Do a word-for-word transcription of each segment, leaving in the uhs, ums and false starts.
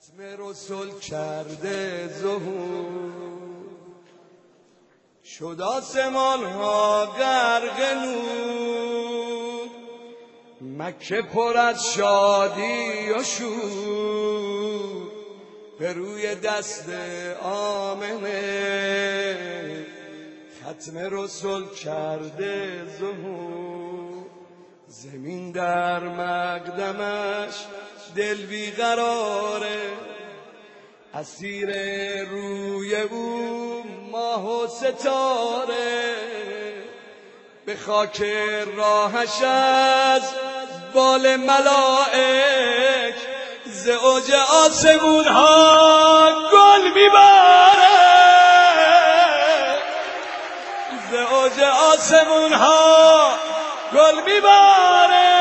ختم رسول کرده ظهور شد آسمان ها غرق نور، مکه پر از شادی و شور، به روی دست آمنه ختم رسول کرده ظهور. زمین در مقدمش دل بیقراره، اسیر روی او ماه و ستاره، به خاک راهش از بال ملائک ز اوج آسمون ها گل میباره، ز اوج آسمون ها گل میباره.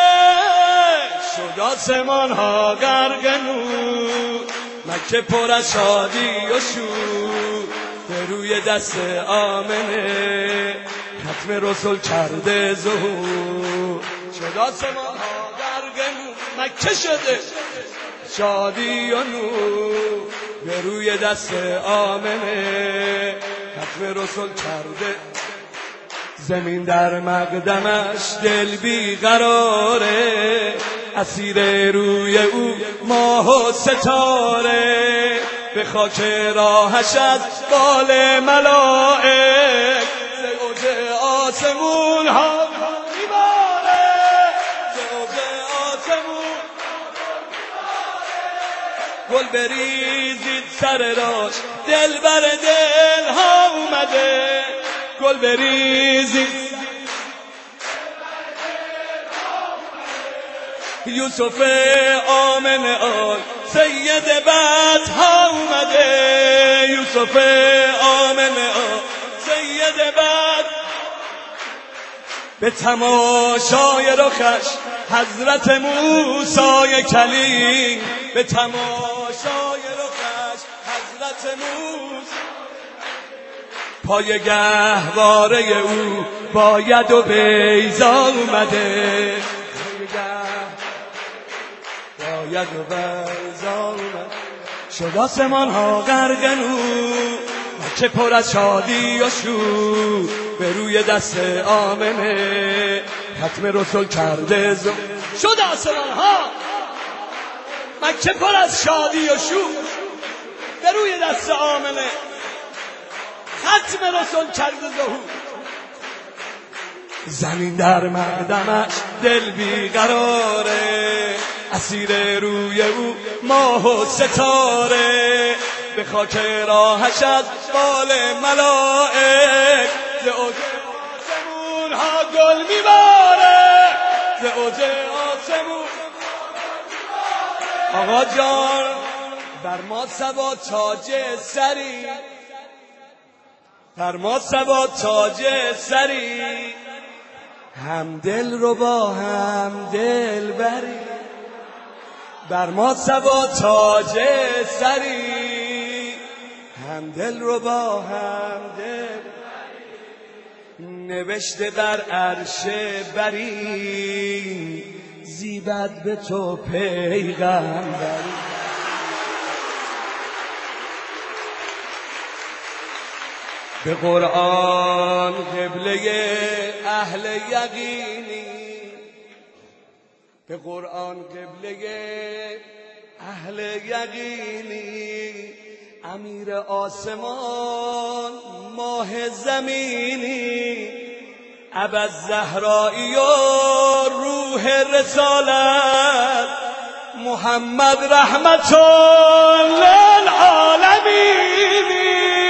شد آسمان ها غرق نور، مکه پر از شادی و شور، به روی دست آمنه ختم رسول کرده ظهور. شد آسمان ها غرق نور، مکه شده شادی و نور، به روی دست آمنه ختم رسول کرده. زمین در مقدمش دل بیقراره، اسیر روی او ماه و ستاره، به خاک راهش از بال ملائک ز اوج آسمون ها میباره، ز اوج آسمون گل بریزید سر راش، دل بر دل ها اومده، گل بریزید یوسف آمن آل سید بدها اومده، یوسف آمن آل سید بد، به تماشای رخش حضرت موسی کلیم، به تماشای رخش حضرت موسی، پای گهواره او باید و بیضا اومده، باید و بیضا اومده. شد آسمان ها غرق نور، مکه پر از شادی و شور، به روی دست آمنه ختم رسول کرده ظهور. شد آسمان ها مکه پر از شادی و شور، به روی دست آمنه ختم رسول کرده ظهور. زمین در مقدمش دل بیقراره، اسیر روی او ماه و ستاره، به خاک راهش از بال ملائک ز اوج آسمون ها گل میباره، ز اوج آسمون. آقا جان بر ما سوا تاج سری، بر ما سوا تاج سری، هم دل رو با هم دل بری، بر ما سوا تاج سری، هم دل رو با هم دل بری. نوشته بر عرش بری، زیبد به تو پیغمبری. به قرآن قبله اهل یقینی، به قرآن قبله اهل یقینی، امیر آسمان ماه زمینی، ابا الزهرائی و روح رسالت، محمد رحمت للعالمین،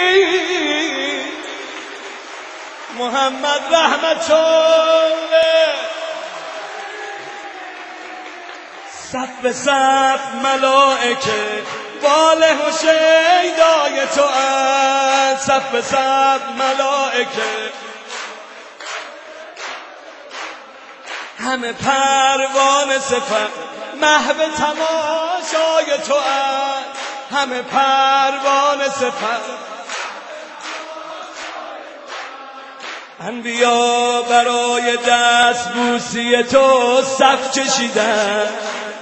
محمد رحمت صف به صف ملائکه واله و شیدای تو اند، صف به صف ملائکه همه پروانه صفت محو تماشای تو اند، همه پروانه صفت. انبیا برای دست بوسی تو صف کشیدن،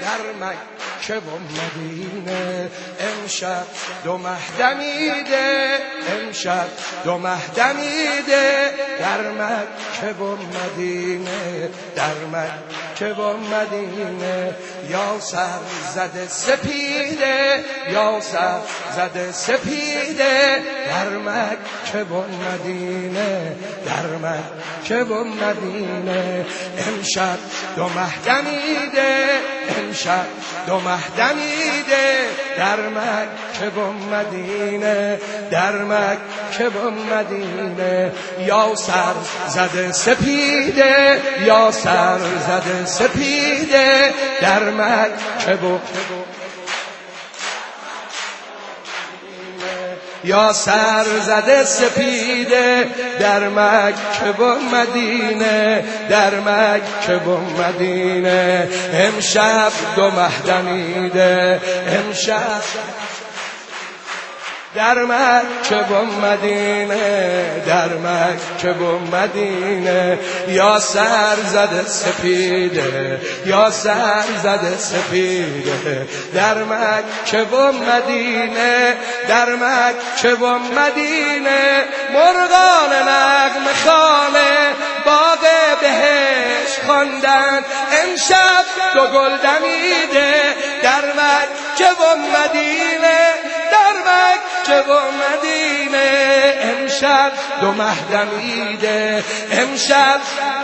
در مکه و مدینه. امشب دو مه دمیده، امشب دو مه دمیده، در مکه و مدینه، در مکه و مدینه. یا سر زده سپیده، یا سر زده سپیده، در مکه و مدینه، در مکه و مدینه. امشب دو مه دمیده، امشب دو مه دمیده، در مکه و مدینه، در مکه و مدینه. یا سر زده سپیده، یا سر زده سپیده، در مکه و یا سر زده سپیده، در مکه و مدینه، در مکه و مدینه. امشب دو مه دمیده، امشب در مکه و مدینه، در مکه و مدینه. یا سر زده سپیده، یا سر زده سپیده، در مکه و مدینه، در مکه و مدینه. مرغان نغمه خانه باغ بهشت خواندند، امشب دو گل دمیده، در مکه و مدینه، در مکه و مدینه. امشب دو مه دمیده، امشب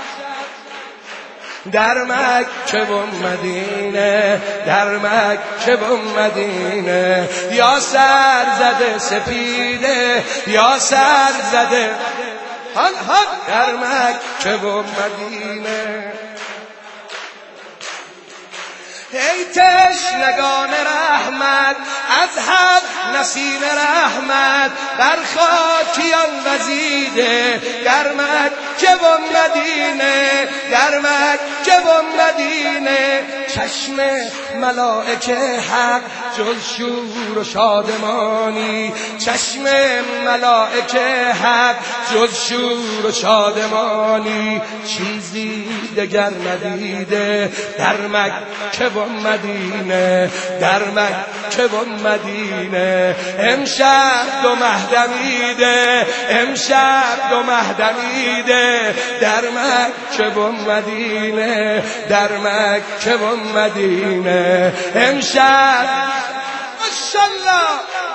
در مکه و مدینه، در مکه و مدینه. یا سر زده سپیده، یا سر زده هن هن، در مکه و مدینه. ای تشنگان رحمت از حق نسیم رحمت، بر خاکیان وزیده، در مکه و مدینه، در مکه و مدینه. چشم ملائکه حق جز شور و شادمانی، چشم ملائکه حق جز شور و شادمانی. چیزی دگر ندیده، در مکه و مدینه، در مکه و مدینه. امشب دو مه دمیده، امشب دو مه دمیده، در مکه و مدینه، در مکه و مدینه. امشب ماشاءالله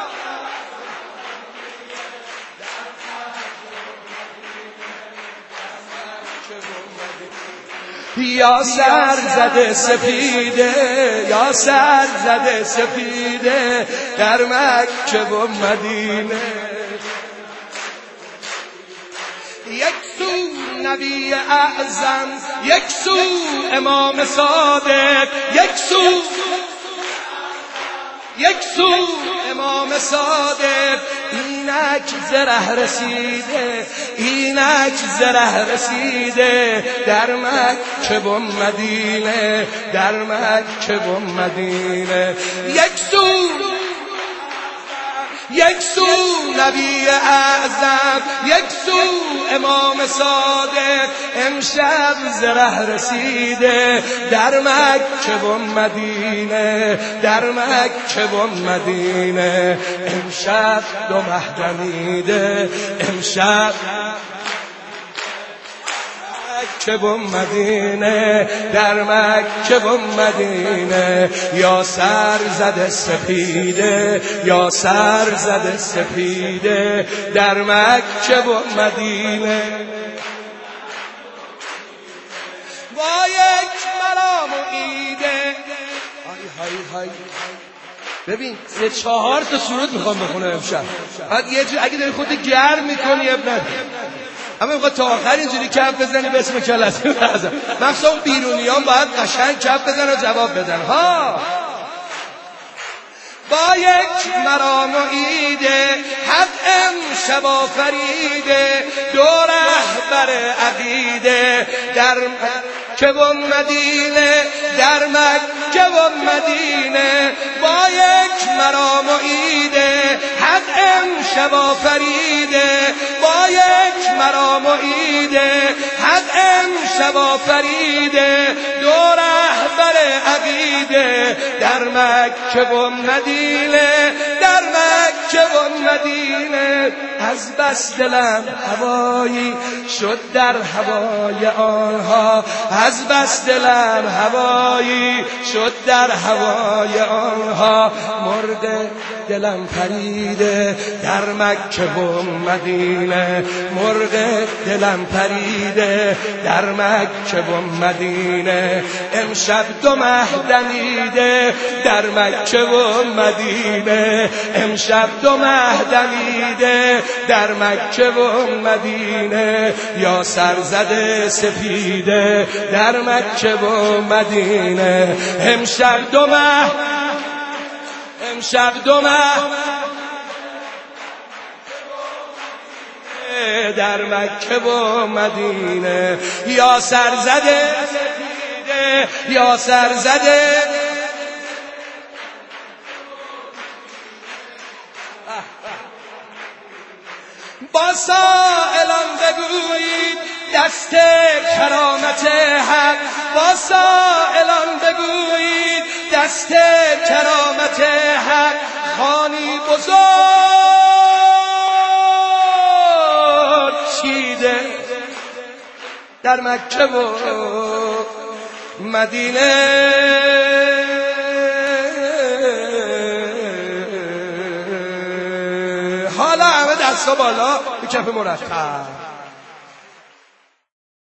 یا سر زده سپیده، یا سر زده سپیده، در مکه و مدینه. یک سو نبی اعظم، یک سو امام صادق، یک سو یک سو امام صادق. اینک زره رسیده، اینک زره رسیده، در مکه و مدینه، در مکه و مدینه. یک سو یک سو نبی اعظم، یک سو امام صادق. امشب زره رسیده، در مکه و مدینه، در مکه و مدینه. امشب دو مه دمیده، امشب مکه و مدینه، در مکه و مدینه. یا سر زده سپیده، یا سر زده سپیده، در مکه و مدینه. با یک مرام و ایده، های های های. ببین سه چهار تا سرود میخوام بخونم امشب. بعد یه جور اگه داری خودت گرم میکنی اب نداری، اما میخواد تا آخر اینجوری کف بزنی به اسم کلت بزن. مخصوصا اون بیرونیان باید قشنگ کف بزن و جواب بدن ها. با یک مرام و ایده، حق امشب آفریده، دو رهبر عقیده، در مکه و مدینه، در مکه و مدینه. با یک مرام و ایده، حق امشب آفریده، با یک مرام و ایده، حق امشب آفریده، دو رهبر عقیده. پریده در مکه و مدینه، در مکه و مدینه. از بس دلم هوایی شد در هوای آنها، از بس دلم هوایی شد در هوای آنها. مرغ دلم پریده در مکه و مدینه، مرغ دلم پریده در مکه و مدینه. امشب دو مه دمیده در مکه و مدینه، امشب دو مه دمیده در مکه و مدینه. یا سرزده سپیده در مکه و مدینه. امشب دو مه، امشب دو مه در مکه و مدینه. یا سرزده سپیده، یا سرزده با سائلان بگویید دست کرامت حق، با سائلان بگویید دست کرامت حق. خانی بزرگ چیده در مکه و مدینه. حالا همه دستا بالا به کف مرتب.